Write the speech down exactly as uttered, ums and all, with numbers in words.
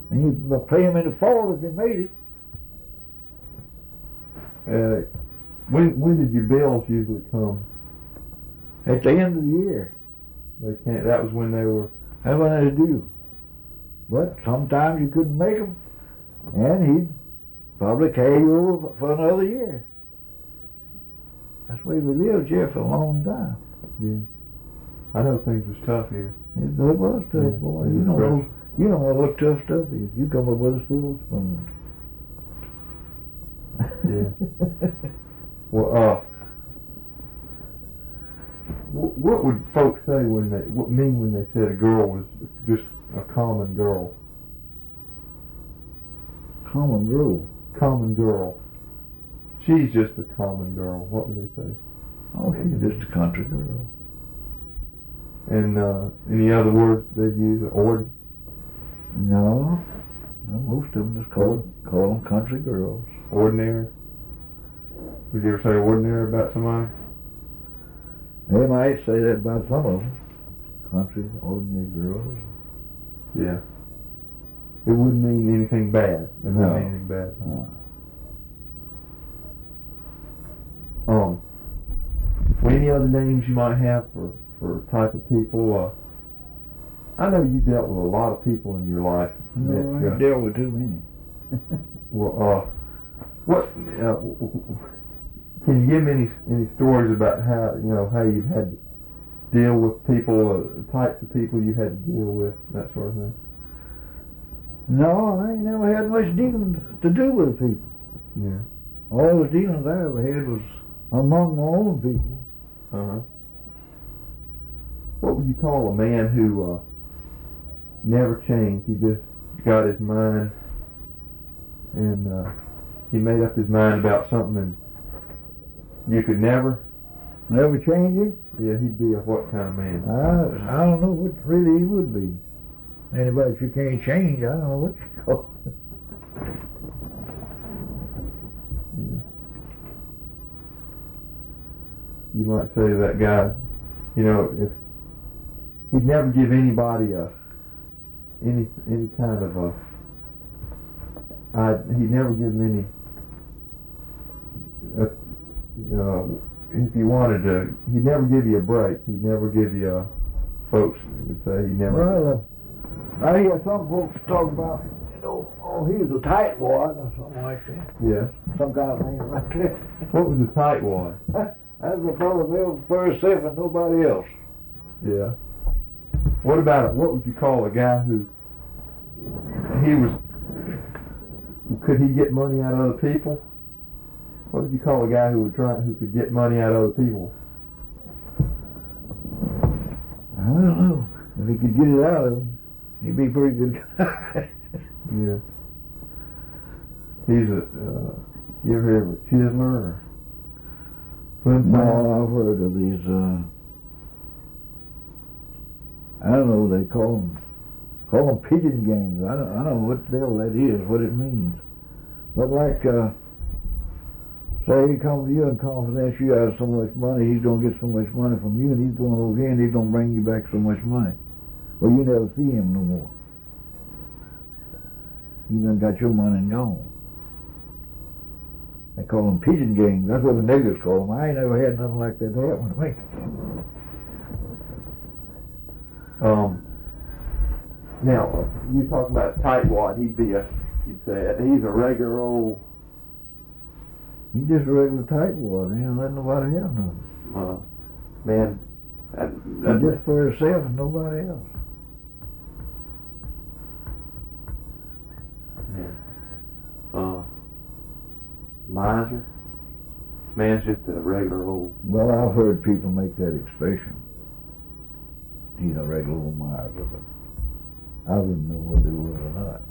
And you pay him in the fall if he made it. Uh, when when did your bills usually come? At the end of the year. They can't. That was when they were. That's what they do. But sometimes you couldn't make them, and he'd probably carry you over for another year. That's the way we lived here for a long time. Yeah. I know things was tough here. It, it was tough, Yeah. boy. It You was don't know, rough. you don't know what tough stuff is. You come up with a silver spoon. Yeah. Well, uh, wh- what would folks say when they, what mean when they said a girl was just a common girl? Common girl. Common girl. She's just a common girl. What would they say? Oh, she's just a country girl. And uh, any other words they'd use? Or No. No, most of them just call, call them country girls. ordinary? Would you ever say ordinary about somebody? They might say that about some of them. Country, ordinary girls. Yeah. It wouldn't mean anything bad. It wouldn't No. mean anything bad. Uh, Um, well, any other names you might have for, for type of people? Uh, I know you dealt with a lot of people in your life. no, I that, ain't dealt with too many. well, uh, what, uh, w- w- can you give me any, any stories about how, you know, how you've had to deal with people, uh, types of people you had to deal with, that sort of thing? No, I ain't never had much dealing to do with people. Yeah. All the dealings I ever had was among my own people. Uh-huh. What would you call a man who uh, never changed? He just got his mind, and uh, he made up his mind about something, and you could never. Never change it? Yeah, he'd be a what kind of man? I, I don't know what really he would be. Anybody that you can't change, I don't know what you call it. You might say to that guy, you know, if he'd never give anybody a any any kind of a. I he'd never give them any. A, you know, if you wanted to, he'd never give you a break. He'd never give you a. Folks would say he never. Well, uh, I hear some folks talk about, you know, oh, he was a tightwad or something like that. Yeah. Some kind of name like that. What was a tightwad? That's a fellow there for himself and nobody else. Yeah. What about it? What would you call a guy who he was? Could he get money out of other people? What would you call a guy who would try who could get money out of other people? I don't know. If he could get it out of him, he'd be a pretty good guy. Yeah. He's a. Uh, you ever hear of a chiseler or? Flim No, Flam? I've heard of these, uh, I don't know, they call them, call them pigeon gangs. I don't, I don't know what the hell that is, what it means. But like, uh, say he comes to you and confidence you have so much money, he's going to get so much money from you, and he's going over here and he's going to bring you back so much money. Well, you never see him no more. You done got your money and gone. They call them pigeon gangs. That's what the niggers call them. I ain't never had nothing like that happen to me. Um. Now you talking about a tightwad? He'd be a. You'd say he's a regular old. He just a regular tightwad. He don't let nobody have nothing. Uh, man. That, He that, just for himself and nobody else. uh, miser. Man's just a regular old. Well, I've heard people make that expression. He's a regular old miser, but I wouldn't know whether he was or not.